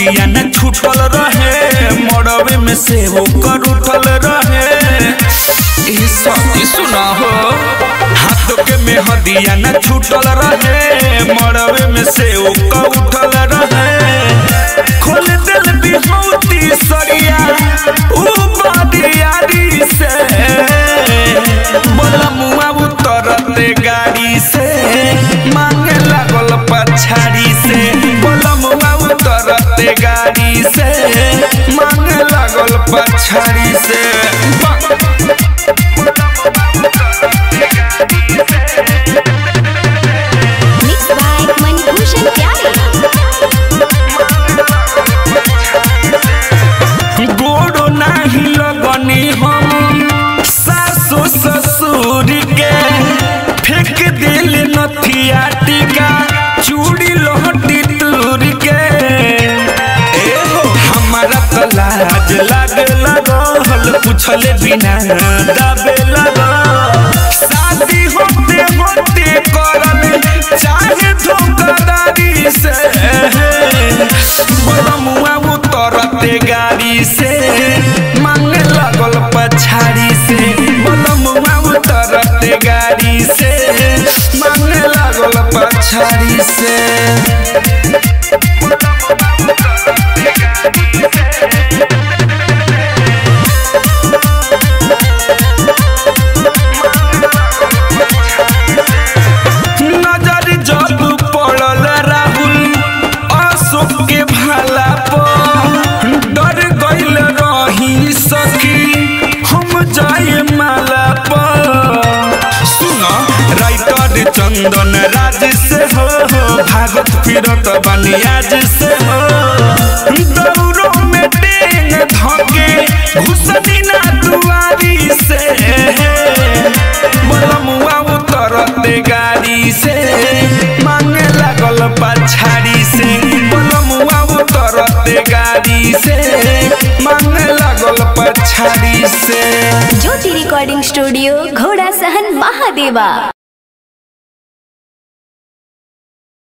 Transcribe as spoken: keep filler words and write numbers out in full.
हदिया न छूटल रहे मड़वे में से हो कर उठल रहे सुना हो हाथ के में हदिया न छूटल रहे मड़वे में से हो कर उठल रहे खोल दिल बिहौती सरिया यारी से बोला मुआ उतरते गाड़ी से मांगे लागल पछाड़ी से बोला मुआ उतरते गाड़ी से मांगे लागल पछाड़ी से मिक्स बाय मनभूषण प्यारे गोड़ो नाही लगनी हम सासु ससुर के फेंक दिल नथिया टीका चूड़ी लोहटी तूर के ए हो हमारा तो लाज लागे लगल पूछले बिना दबे लगल शादी होते होते करल चाहे धोखाधड़ी से बलमुआ उतरते गाड़ी से मांगे लागल पछाड़ी से बलमुआ उतरते गाड़ी से मांगे लागल पछाड़ी से नजर जब पड़ल राहुल अशोक के भाला पर डर गइल रही सखी हम जाए माला पर सुना राइटर चंदन राज से हो भागत फिरत बनियाज से हो दौड़ो में टेंग धके घुसनी ना दुआरी से बलमुआ उतरते गाड़ी से मांगे लागल पछाड़ी से बलमुआ उतरते गाड़ी से मांगे लागल पछाड़ी से ज्योति रिकॉर्डिंग स्टूडियो घोड़ा सहन महादेवा।